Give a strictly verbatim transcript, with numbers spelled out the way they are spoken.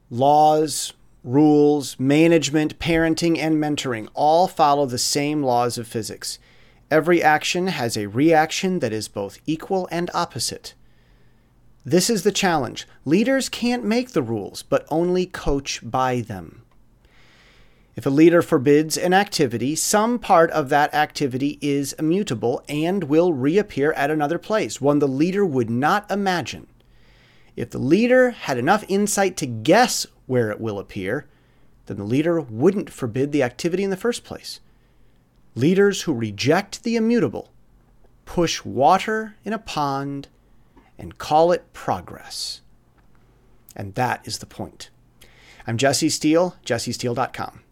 Laws, rules, management, parenting, and mentoring all follow the same laws of physics. Every action has a reaction that is both equal and opposite. This is the challenge. Leaders can't make the rules, but only coach by them. If a leader forbids an activity, some part of that activity is immutable and will reappear at another place, one the leader would not imagine. If the leader had enough insight to guess where it will appear, then the leader wouldn't forbid the activity in the first place. Leaders who reject the immutable push water in a pond and call it progress. And that is the point. I'm Jesse Steele, jesse steele dot com.